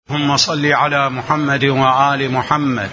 اللهم صل على محمد وآل محمد.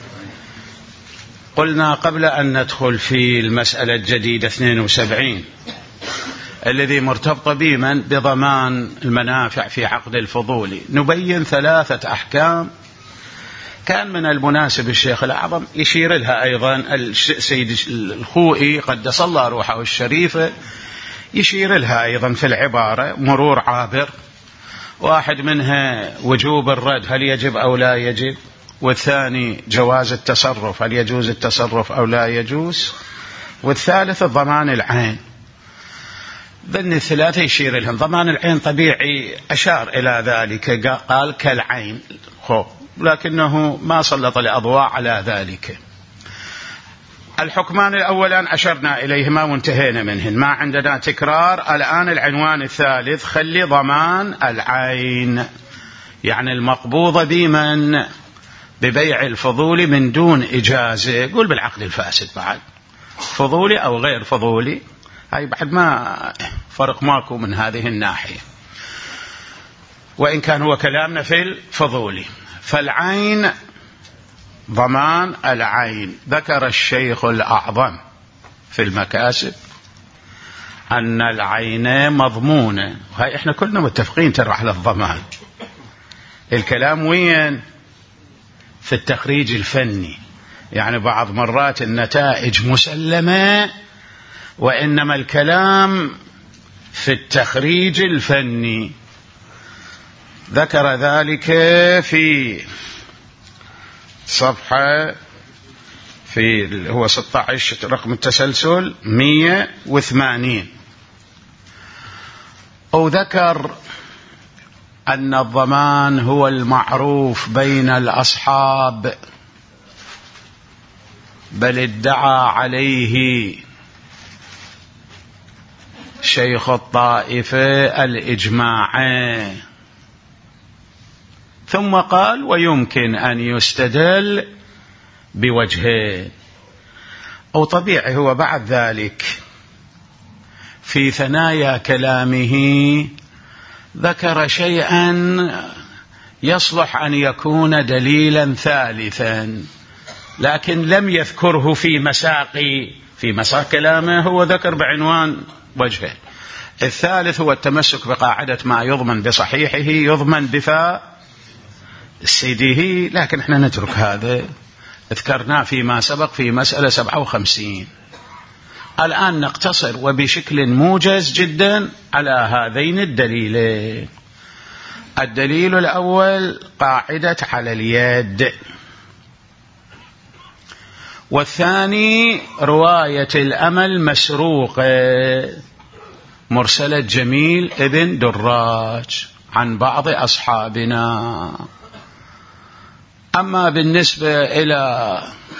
قلنا قبل أن ندخل في المسألة الجديدة 72 الذي مرتبط بضمان المنافع في عقد الفضولي، نبين 3 أحكام كان من المناسب الشيخ الأعظم يشير لها أيضا السيد الخوئي قدس الله روحه الشريفة، يشير لها أيضا في العبارة مرور عابر. واحد منها وجوب الرد، هل يجب أو لا يجب، والثاني جواز التصرف، هل يجوز التصرف أو لا يجوز، والثالث ضمان العين. ضمن الثلاثة يشير لهم. ضمان العين طبيعي أشار إلى ذلك، قال كالعين لكنه ما سلط الأضواء على ذلك. الحكمان الأولان أشرنا إليهما وانتهينا منهن، ما عندنا تكرار. الآن العنوان الثالث، خلي ضمان العين، يعني المقبوضة بمن ببيع الفضولي من دون إجازة، قول بالعقد الفاسد بعد فضولي أو غير فضولي، هاي بعد ما فرق ماكو من هذه الناحية، وإن كان هو كلامنا في الفضولي. فالعين ضمان العين، ذكر الشيخ الأعظم في المكاسب أن العين مضمونة، هاي إحنا كلنا متفقين ترى على الضمان. الكلام وين؟ في التخريج الفني، يعني بعض مرات النتائج مسلمة، وإنما الكلام في التخريج الفني. ذكر ذلك في صفحة في هو 16 رقم التسلسل 180، أو ذكر أن الضمان هو المعروف بين الأصحاب، بل ادعى عليه شيخ الطائفة الإجماع، ثم قال ويمكن أن يستدل بوجهين. أو طبيعي هو بعد ذلك في ثنايا كلامه ذكر شيئا يصلح أن يكون دليلا ثالثا، لكن لم يذكره في مساق كلامه، هو ذكر بعنوان وجهين. الثالث هو التمسك بقاعدة ما يضمن بصحيحه يضمن بفاء سيده، لكن احنا نترك هذا، ذكرناه فيما سبق في مسألة 57. الآن نقتصر وبشكل موجز جدا على هذين الدليلين. الدليل الأول قاعدة على اليد، والثاني رواية الأمل مسروقة مرسلة جميل ابن دراج عن بعض أصحابنا. أما بالنسبة إلى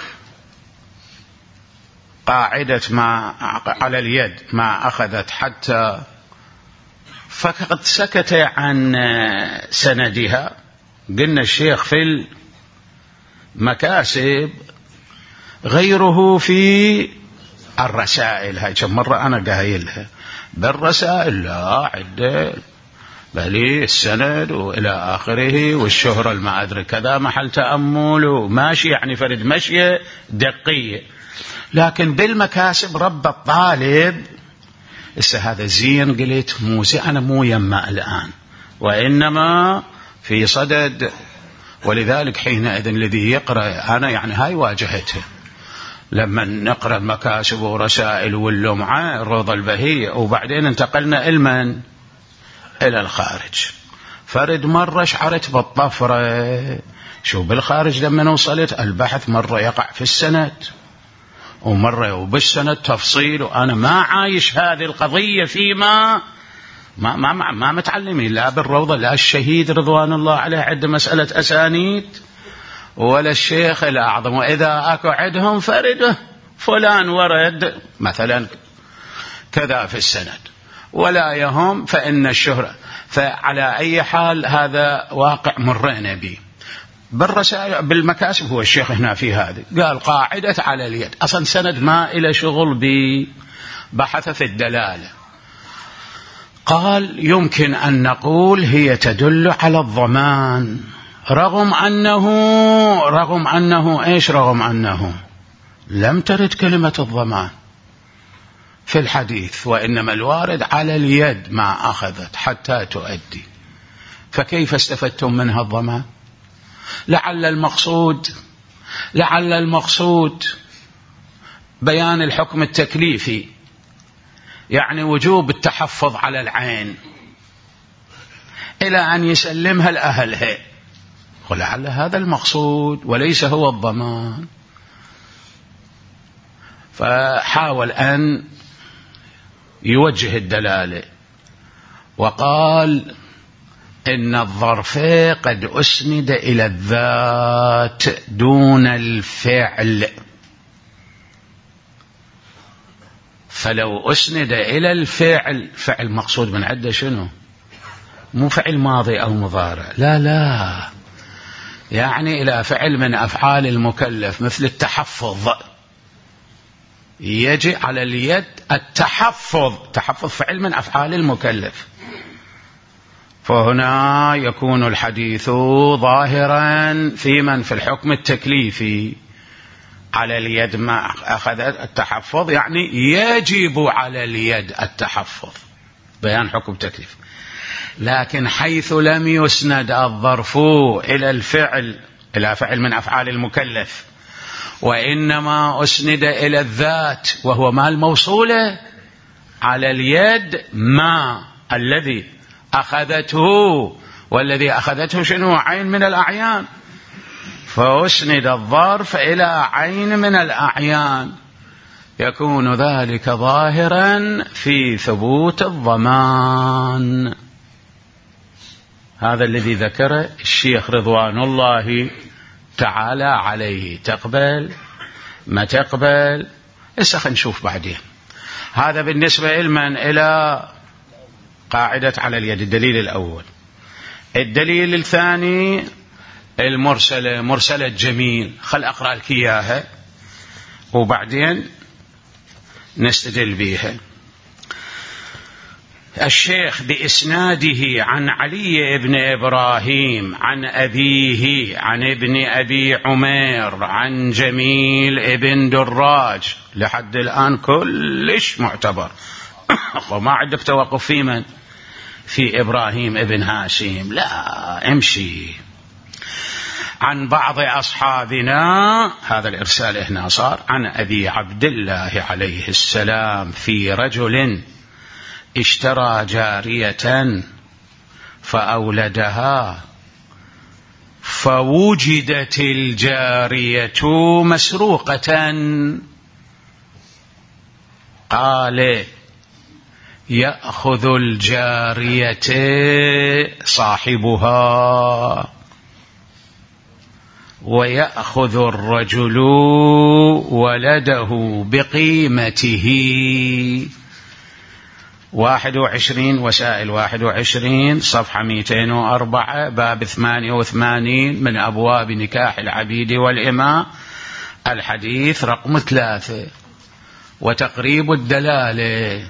قاعدة ما على اليد ما أخذت حتى، فقد سكت عن سندها. قلنا الشيخ في المكاسب غيره في الرسائل، هاي كم مرة أنا قايلها، بالرسائل لا عدة، بل السند وإلى آخره، والشهرة ما أدري كذا محل تأمل وماشي، يعني فرد مشية دقية. لكن بالمكاسب رب الطالب هذا زين، قلت موسى أنا مو يما الآن، وإنما في صدد، ولذلك حينئذ الذي يقرأ أنا يعني هاي واجهته لما نقرأ المكاسب ورسائل واللمعة الروضة البهية، وبعدين انتقلنا إلى الخارج. فرد مرة شعرت بالطفرة، شو بالخارج لما وصلت البحث مرة يقع في السند ومرة وبالسند تفصيل، وأنا ما عايش هذه القضية فيما ما متعلمين لا بالروضة لا الشهيد رضوان الله عليه عند مسألة أسانيد، ولا الشيخ الأعظم، وإذا أكو عندهم فرده فلان ورد مثلا كذا في السند ولا يهم، فإن الشهرة. فعلى أي حال هذا واقع مرينا به. بالرسائل بالمكاسب هو الشيخ هنا في هذه قال قاعدة على اليد، أصلا سند ما إلى شغل بحث في الدلالة، قال يمكن أن نقول هي تدل على الضمان، رغم أنه لم ترد كلمة الضمان في الحديث، وإنما الوارد على اليد ما أخذت حتى تؤدي، فكيف استفدتم منها الضمان؟ لعل المقصود بيان الحكم التكليفي، يعني وجوب التحفظ على العين إلى أن يسلمها لأهلها، ولعل هذا المقصود وليس هو الضمان. فحاول أن يوجه الدلالة وقال إن الظرف قد أسند إلى الذات دون الفعل، فلو أسند إلى الفعل، فعل مقصود من عدة شنو؟ مو فعل ماضي أو مضارع، لا، يعني إلى فعل من أفعال المكلف مثل التحفظ، يجي على اليد تحفظ فعل من أفعال المكلف، فهنا يكون الحديث ظاهرا في من في الحكم التكليفي على اليد ما أخذت التحفظ، يعني يجب على اليد التحفظ، بيان حكم تكليف. لكن حيث لم يسند الظرف إلى الفعل، إلى فعل من أفعال المكلف، وإنما أسند إلى الذات وهو ما الموصولة، على اليد ما الذي أخذته، والذي أخذته شنو؟ عين من الأعيان، فأسند الظرف إلى عين من الأعيان، يكون ذلك ظاهرا في ثبوت الضمان. هذا الذي ذكره الشيخ رضوان الله تعالى عليه. تقبل ما تقبل خلينا نشوف بعدين. هذا بالنسبة إلى قاعدة على اليد، الدليل الأول. الدليل الثاني مرسلة جميل، خل أقرأ لك إياها وبعدين نستدل بها. الشيخ بإسناده عن علي بن إبراهيم عن أبيه عن ابن أبي عمير عن جميل ابن دراج، لحد الآن كلش معتبر وما عندك توقف في من؟ في إبراهيم ابن هاشم، لا امشي. عن بعض أصحابنا، هذا الإرسال هنا صار عن أبي عبد الله عليه السلام في رجل اشترى جارية فأولدها فوجدت الجارية مسروقة، قال يأخذ الجارية صاحبها ويأخذ الرجل ولده بقيمته. 21 وسائل 21 صفحة 204 باب 88 من أبواب نكاح العبيد والإماء، الحديث رقم 3. وتقريب الدلالة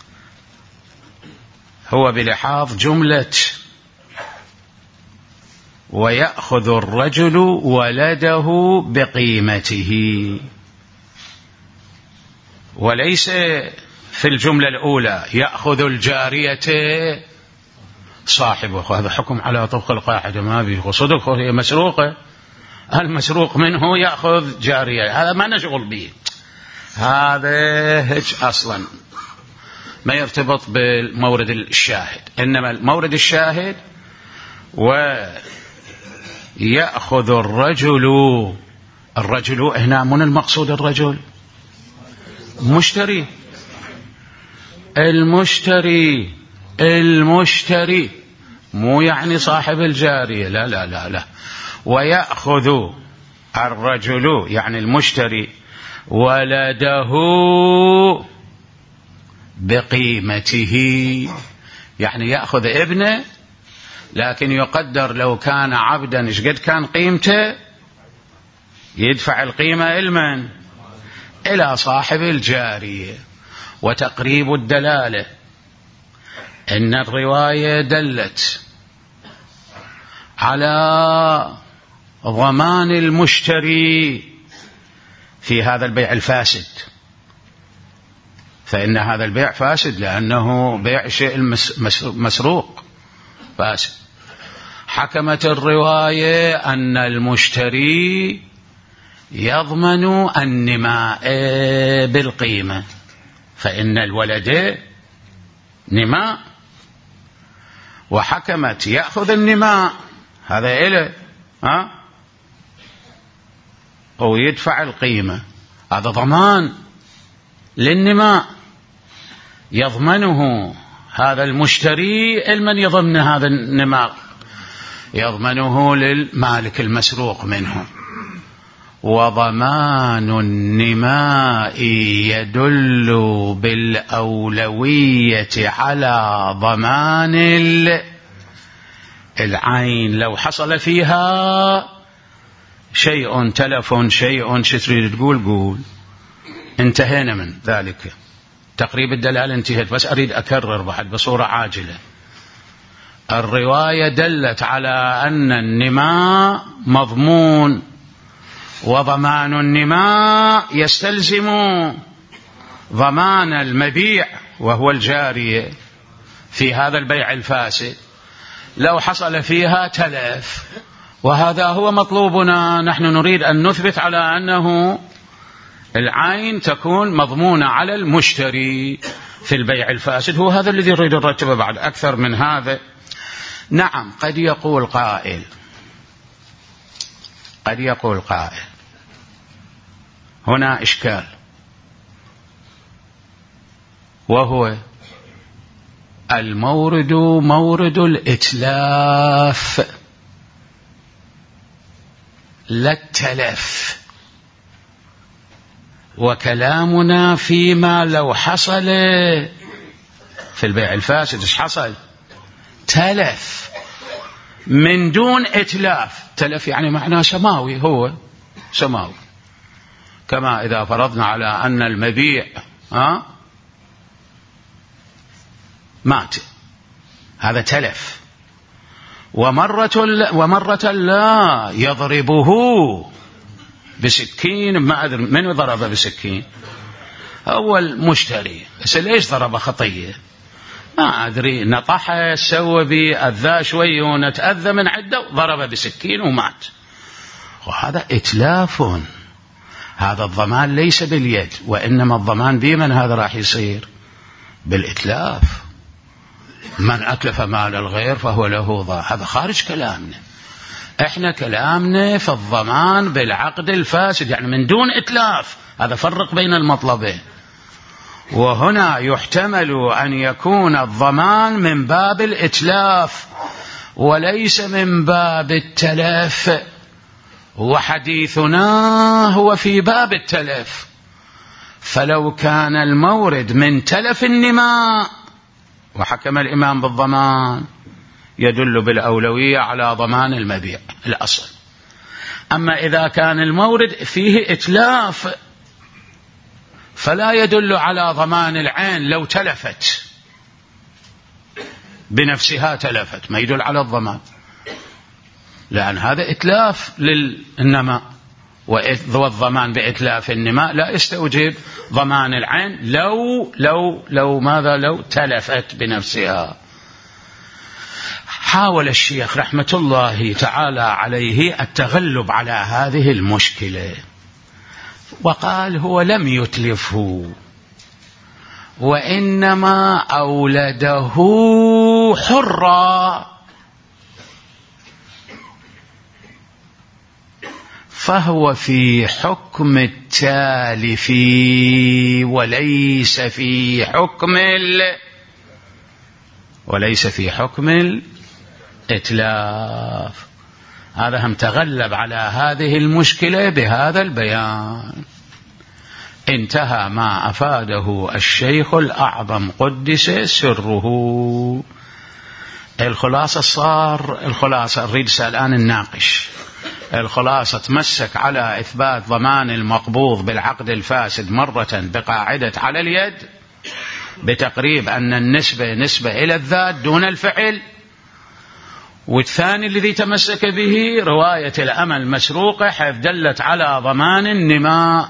هو بلحاظ جملة ويأخذ الرجل ولده بقيمته، وليس في الجملة الأولى يأخذ الجارية صاحبه. هذا حكم على طبق القاعدة، ما به صدق، هي مسروقة، المسروق منه يأخذ جارية، هذا ما نشغل به، هذا أصلا ما يرتبط بالمورد الشاهد. إنما المورد الشاهد ويأخذ الرجل هنا من المقصود الرجل مشتري، المشتري مو يعني صاحب الجارية، لا لا لا لا. ويأخذ الرجل يعني المشتري ولده بقيمته، يعني يأخذ ابنه، لكن يقدر لو كان عبدا ايش قد كان قيمته، يدفع القيمة إلمن؟ إلى صاحب الجارية. وتقريب الدلالة أن الرواية دلت على ضمان المشتري في هذا البيع الفاسد، فإن هذا البيع فاسد لأنه بيع شيء مسروق فاسد. حكمت الرواية أن المشتري يضمن النماء بالقيمة، فإن الولد نماء، وحكمت يأخذ النماء هذا إله أو يدفع القيمة، هذا ضمان للنماء يضمنه هذا المشتري. المن يضمن هذا النماء؟ يضمنه للمالك المسروق منه. وضمان النماء يدل بالأولوية على ضمان العين. لو حصل فيها شيء تلف، شيء تريد تقول قول، انتهينا من ذلك، تقريب الدلالة انتهت، بس أريد أكرر بعد بصورة عاجلة. الرواية دلت على أن النماء مضمون، وضمان النماء يستلزم ضمان المبيع وهو الجارية في هذا البيع الفاسد. لو حصل فيها تلف، وهذا هو مطلوبنا، نحن نريد أن نثبت على أنه العين تكون مضمونة على المشتري في البيع الفاسد، هو هذا الذي نريد نرتبه بعد أكثر من هذا. نعم، قد يقول قائل هنا إشكال، وهو المورد مورد الإتلاف لا التلف، وكلامنا فيما لو حصل في البيع الفاسد. إيش حصل؟ تلف من دون إتلاف. تلف يعني معناه سماوي، هو سماوي، كما إذا فرضنا على أن المبيع مات، هذا تلف. ومرة لا يضربه بسكين، ما أدري من ضربه بسكين، أول مشتري، بس ليش ضربه خطية ما أدري، نطحه، سوى بي، أذى شوي ونتأذى من عدة، ضربه بسكين ومات، وهذا إتلاف. هذا الضمان ليس باليد، وإنما الضمان بمن هذا راح يصير؟ بالإتلاف. من أتلف مال الغير فهو له ضار، هذا خارج كلامنا. احنا كلامنا في الضمان بالعقد الفاسد، يعني من دون إتلاف. هذا فرق بين المطلبين. وهنا يحتمل أن يكون الضمان من باب الإتلاف وليس من باب التلف، وحديثنا هو في باب التلف. فلو كان المورد من تلف النماء وحكم الإمام بالضمان، يدل بالأولوية على ضمان المبيع الأصل. أما إذا كان المورد فيه إتلاف فلا يدل على ضمان العين لو تلفت بنفسها، تلفت، ما يدل على الضمان، لأن هذا إتلاف للنماء، والضمان بإتلاف النماء لا يستوجب ضمان العين لو تلفت بنفسها. حاول الشيخ رحمة الله تعالى عليه التغلب على هذه المشكلة، وقال هو لم يتلفه، وإنما أولده حرا، فهو في حكم التالف وليس في حكم الإتلاف. هذا هم تغلب على هذه المشكلة بهذا البيان. انتهى ما أفاده الشيخ الأعظم قدس سره. الخلاصة نريد الآن الناقش. الخلاصة تمسك على إثبات ضمان المقبوض بالعقد الفاسد مرة بقاعدة على اليد، بتقريب أن النسبة نسبة إلى الذات دون الفعل، والثاني الذي تمسك به رواية الأمة المسروقة حيث دلت على ضمان النماء،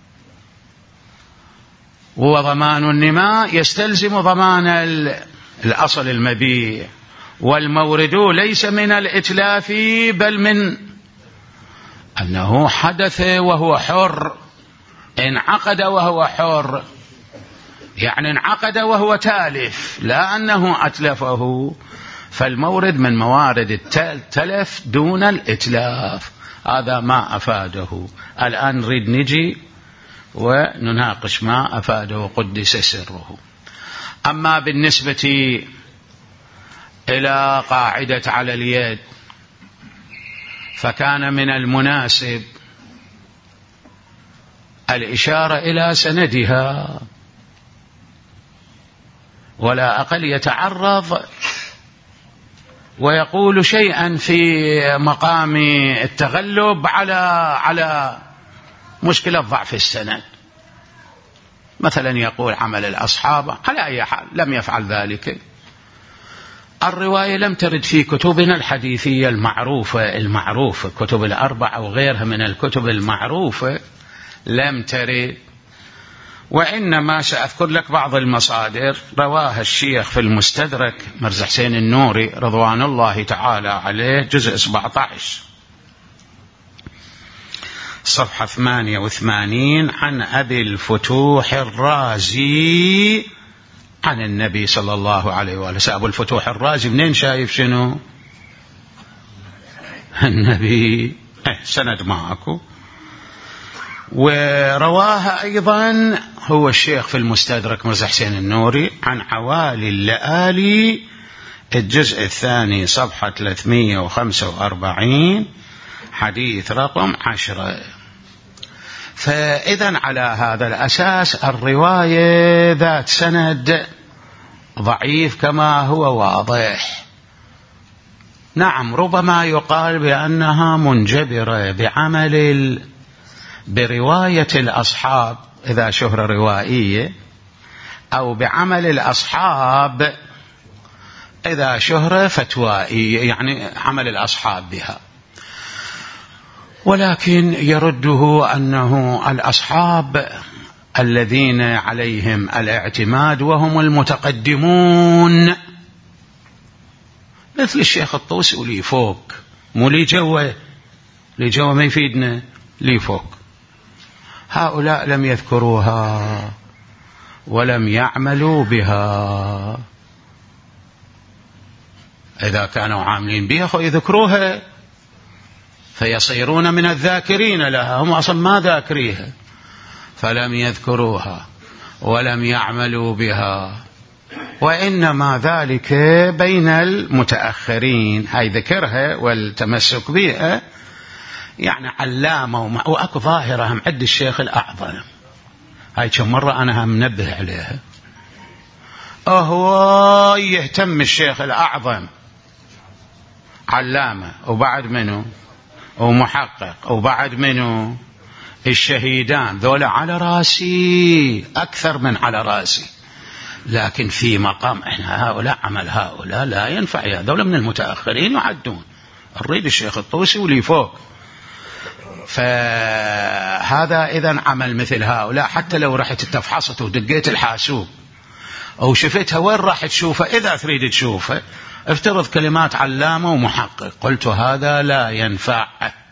وضمان النماء يستلزم ضمان الأصل المبيع، والمورد ليس من الإتلاف بل من أنه حدث وهو حر، انعقد وهو حر، يعني انعقد وهو تالف لا أنه أتلفه، فالمورد من موارد التلف دون الإتلاف. هذا ما أفاده. الآن نريد نجي ونناقش ما أفاده قدس سره. أما بالنسبة إلى قاعدة على اليد، فكان من المناسب الإشارة إلى سندها، ولا أقل يتعرض ويقول شيئا في مقام التغلب على مشكلة ضعف السند، مثلا يقول عمل الأصحاب، على أي حال لم يفعل ذلك. الرواية لم ترد في كتبنا الحديثية المعروفة كتب الأربع أو غيرها من الكتب المعروفة لم ترد، وإنما سأذكر لك بعض المصادر رواها الشيخ في المستدرك مرزا حسين النوري رضوان الله تعالى عليه، جزء 17 صفحة 88 عن أبي الفتوح الرازي عن النبي صلى الله عليه وآله. أبو الفتوح الرازي منين شايف شنو؟ النبي. سند معكم. ورواها أيضا هو الشيخ في المستدرك مرزا حسين النوري عن عوالي اللآلي الجزء الثاني صفحة 345 حديث رقم 10. فإذا على هذا الأساس الرواية ذات سند ضعيف كما هو واضح. نعم ربما يقال بأنها منجبرة برواية الأصحاب إذا شهر روائية، أو بعمل الأصحاب إذا شهر فتوائية، يعني عمل الأصحاب بها. ولكن يرده أنه الأصحاب الذين عليهم الاعتماد وهم المتقدمون مثل الشيخ الطوسي ولي فوق، مو لي جوا ما يفيدنا، لي فوق، هؤلاء لم يذكروها ولم يعملوا بها. إذا كانوا عاملين بها يذكروها فيصيرون من الذاكرين لها، هم أصلا ما ذاكريها، فلم يذكروها ولم يعملوا بها، وإنما ذلك بين المتأخرين. هاي ذكرها والتمسك بها يعني علامة، وأكو ظاهرة هم عند الشيخ الأعظم، هاي كم مرة أنا هم منبه عليها. هو يهتم الشيخ الأعظم علامة، وبعد منه ومحقق، وبعد منه الشهيدان، ذولا على راسي أكثر من على راسي، لكن في مقام إحنا هؤلاء عمل هؤلاء لا ينفع، يا ذولا من المتأخرين يعدون، الريد الشيخ الطوسي ولي فوق. فهذا إذن عمل مثل هؤلاء، حتى لو رحت تفحصت ودقيت الحاسوب أو شفتها وين راح تشوفها، إذا تريد تشوفها افترض كلمات علامة ومحقق، قلت هذا لا ينفع،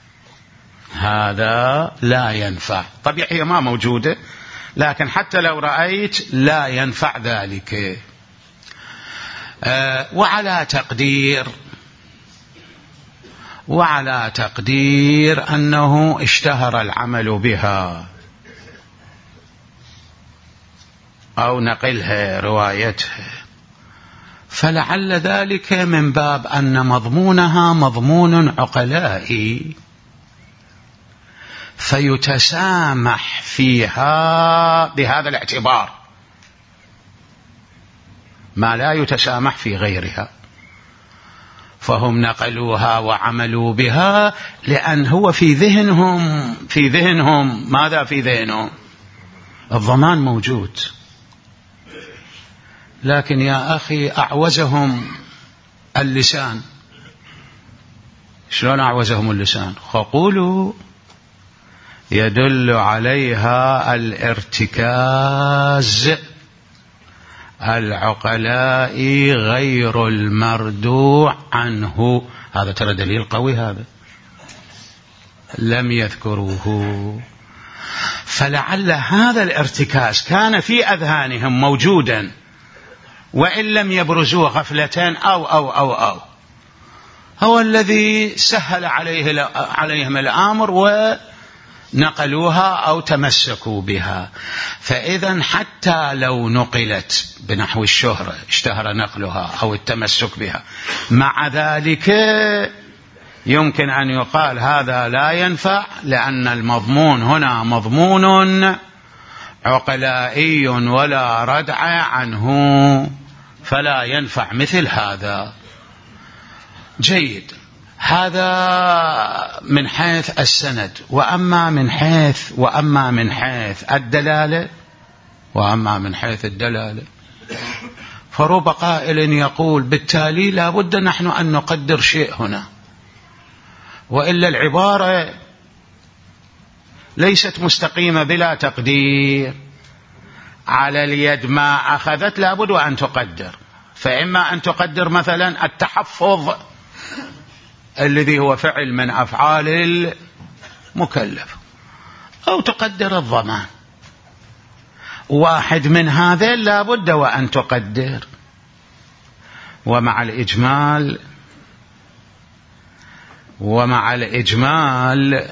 هذا لا ينفع. طبيعي هي ما موجودة، لكن حتى لو رأيت لا ينفع ذلك. وعلى تقدير أنه اشتهر العمل بها أو نقلها روايتها، فلعل ذلك من باب أن مضمونها مضمون عقلائي، فيتسامح فيها بهذا الاعتبار ما لا يتسامح في غيرها، فهم نقلوها وعملوا بها لأن هو في ذهنهم ماذا في ذهنهم؟ الضمان موجود، لكن يا أخي أعوزهم اللسان شلون أعوزهم اللسان؟ قولوا يدل عليها الارتكاز العقلاء غير المردوع عنه. هذا ترى دليل قوي، هذا لم يذكروه. فلعل هذا الارتكاز كان في أذهانهم موجودا وإن لم يبرزوه غفلة أو هو الذي سهل عليهم الأمر ونقلوها أو تمسكوا بها. فإذا حتى لو نقلت بنحو الشهرة، اشتهر نقلها أو التمسك بها، مع ذلك يمكن أن يقال هذا لا ينفع، لأن المضمون هنا مضمون عقلائي ولا ردع عنه، فلا ينفع مثل هذا. جيد، هذا من حيث السند. وأما من حيث الدلالة فرب قائل يقول بالتالي لا بد نحن أن نقدر شيء هنا، وإلا العبارة ليست مستقيمة بلا تقدير. على اليد ما أخذت لا بد أن تقدر، فإما أن تقدر مثلا التحفظ الذي هو فعل من أفعال المكلف، أو تقدر الضمان. واحد من هذين لا بد وأن تقدر. ومع الإجمال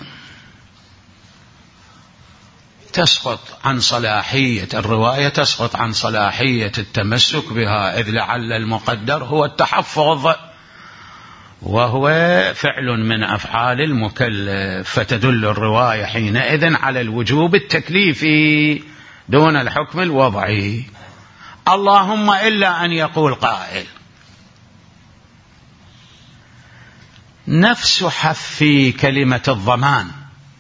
تسقط عن صلاحية الرواية، تسقط عن صلاحية التمسك بها، إذ لعل المقدر هو التحفظ وهو فعل من أفعال المكلف، فتدل الرواية حينئذ على الوجوب التكليفي دون الحكم الوضعي. اللهم إلا أن يقول قائل نفس حذف كلمة الضمان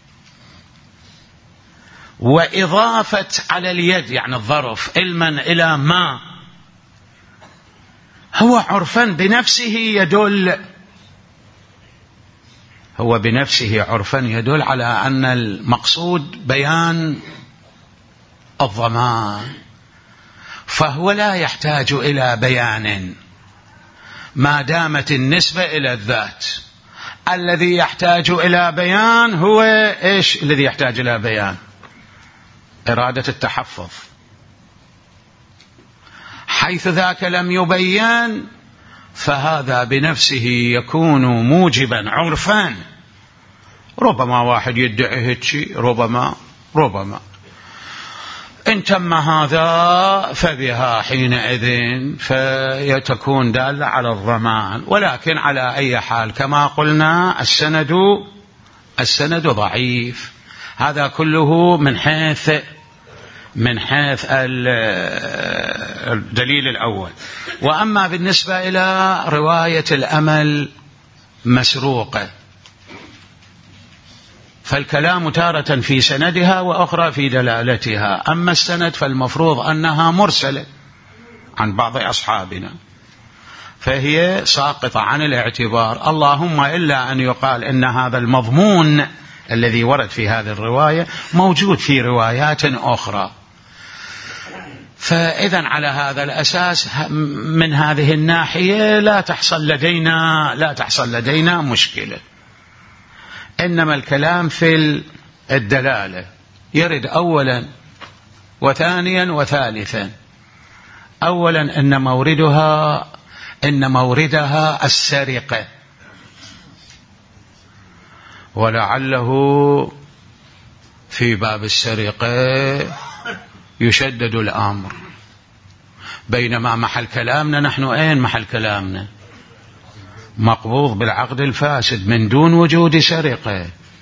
وإضافة على اليد يعني الظرف علما إلى ما هو عرفا يدل على أن المقصود بيان الضمان، فهو لا يحتاج إلى بيان ما دامت النسبة إلى الذات. الذي يحتاج إلى بيان هو إيش الذي يحتاج إلى بيان؟ إرادة التحفظ. حيث ذاك لم يبين فهذا بنفسه يكون موجبا عرفا. ربما واحد يدعي هيك شيء، ربما إن تم هذا فبها حينئذ فيتكون دالة على الضمان. ولكن على أي حال كما قلنا السند ضعيف. هذا كله من حيث الدليل الأول. وأما بالنسبة إلى رواية الأمل مسروقة فالكلام تارة في سندها وأخرى في دلالتها. أما السند فالمفروض أنها مرسلة عن بعض أصحابنا، فهي ساقطة عن الاعتبار. اللهم إلا أن يقال إن هذا المضمون الذي ورد في هذه الرواية موجود في روايات أخرى. فإذا على هذا الأساس من هذه الناحية لا تحصل لدينا مشكلة. إنما الكلام في الدلالة يرد أولا وثانيا وثالثا. أولا إن موردها السرقة، ولعله في باب السرقة يشدد الأمر، بينما محل كلامنا نحن محل كلامنا مقبوض بالعقد الفاسد من دون وجود سرقة.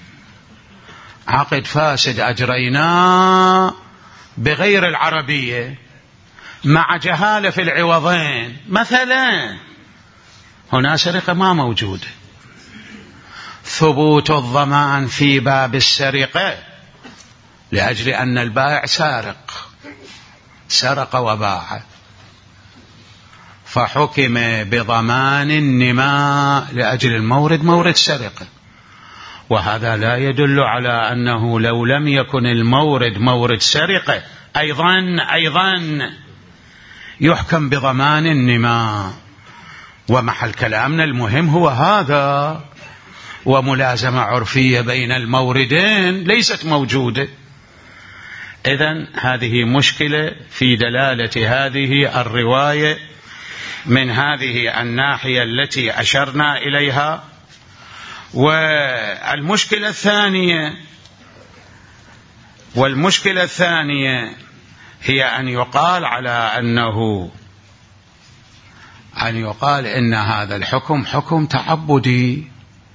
عقد فاسد أجريناه بغير العربية مع جهالة في العوضين، مثلا هنا سرقة ما موجودة. ثبوت الضمان في باب السرقة لأجل أن البائع سرق وباع، فحكم بضمان النماء لأجل المورد مورد سرقة، وهذا لا يدل على أنه لو لم يكن المورد مورد سرقة أيضا يحكم بضمان النماء. ومحل كلامنا المهم هو هذا، وملازمة عرفية بين الموردين ليست موجودة. إذن هذه مشكلة في دلالة هذه الرواية من هذه الناحية التي أشرنا إليها. والمشكلة الثانية هي أن يقال إن هذا الحكم حكم تعبدي،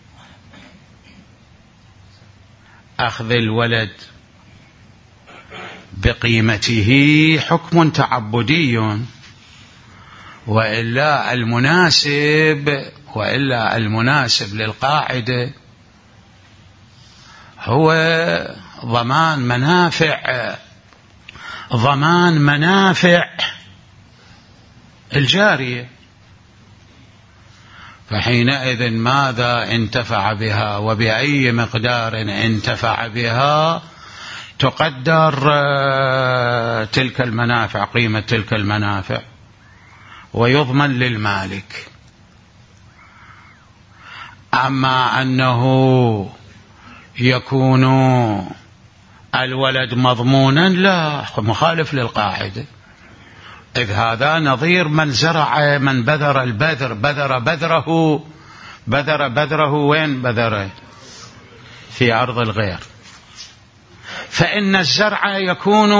أخذ الولد بقيمته حكم تعبدي، وإلا المناسب للقاعدة هو ضمان منافع الجارية. فحينئذ ماذا انتفع بها وبأي مقدار انتفع بها تقدر تلك المنافع، قيمة تلك المنافع، ويضمن للمالك. أما أنه يكون الولد مضمونا لا، مخالف للقاعدة، إذ هذا نظير من زرع، من بذر البذر، بذر بذره وين بذره؟ في أرض الغير. فإن الزرع يكون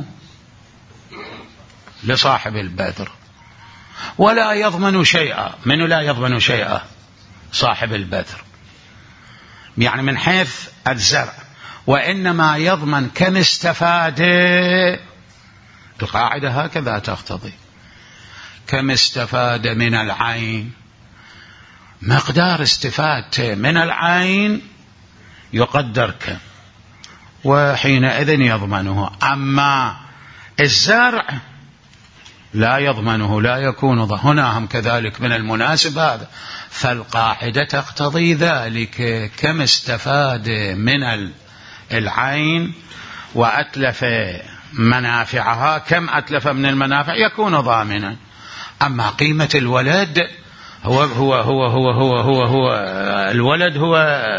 لصاحب البذر ولا يضمن شيئا. من لا يضمن شيئا؟ صاحب البذر، يعني من حيث الزرع، وإنما يضمن كم استفاد. القاعدة هكذا تقتضي، كم استفاد من العين، مقدار استفادته من العين يقدر كم، وحينئذ يضمنه. أما الزرع لا يضمنه، لا يكون هنا هم كذلك من المناسب هذا. فالقاعدة تقتضي ذلك، كم استفاد من العين وأتلف منافعها، كم أتلف من المنافع يكون ضامنا. أما قيمة الولد هو هو هو هو هو هو, هو الولد هو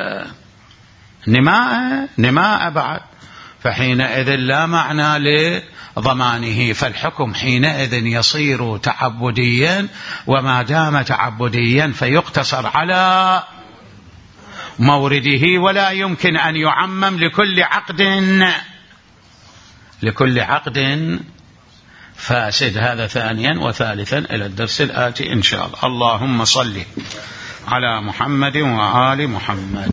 نماء بعد، فحينئذ لا معنى لضمانه. فالحكم حينئذ يصير تعبديا، وما دام تعبديا فيقتصر على مورده، ولا يمكن أن يعمم لكل عقد فاسد. هذا ثانيا. وثالثا إلى الدرس الآتي إن شاء الله. اللهم صل على محمد وآل محمد.